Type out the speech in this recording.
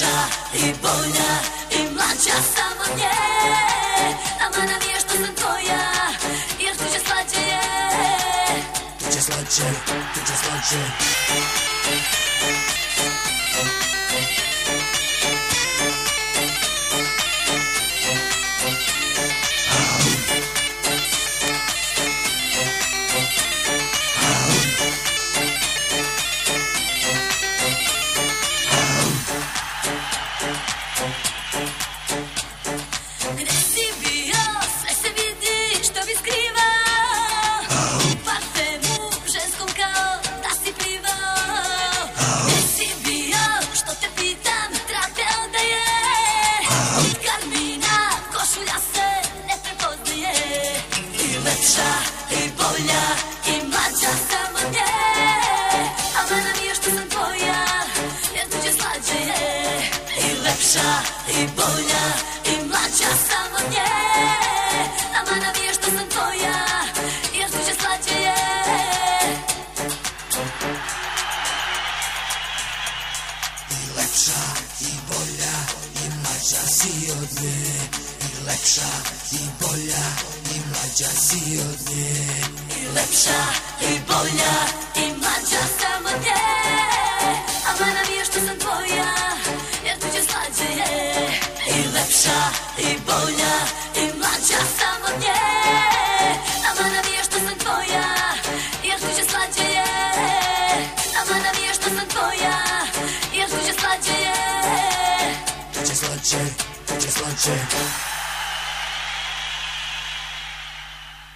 lepša i bolja i mlađa samo nje. Nama nam je što sam tvoja, jer tuđe slađe je. Tuđe slađe, tuđe slađe. Gde si bio, sve se vidi, što bi skrivao. U parfemu ženskom kao da si plivao. Gde si bio, što te pitam, trate odaje. Karmina, košulja se ne prepoznaje. I lepša, i bolja, i mlađa samo nje. A mana mi je što sam tvoja, jer tuđe slađe je. I lepša, i bolja, i mlađa samo nje. Nama nam je što sam tvoja, jer tuđe slađe je. I lepša, i bolja, i mlađa si od nje. I lepša, i bolja, i mlađa si od nje. I lepša, i bolja, i mlađa samo nje. A mana mi je što sam tvoja, jer tuđe slađe je. I lepša, i bolja, i mlađa samo nje. A mana mi je što sam tvoja, jer tuđe slađe je. A mana mi je što sam tvoja, jer tuđe slađe je. Tuđe slađe, tuđe slađe.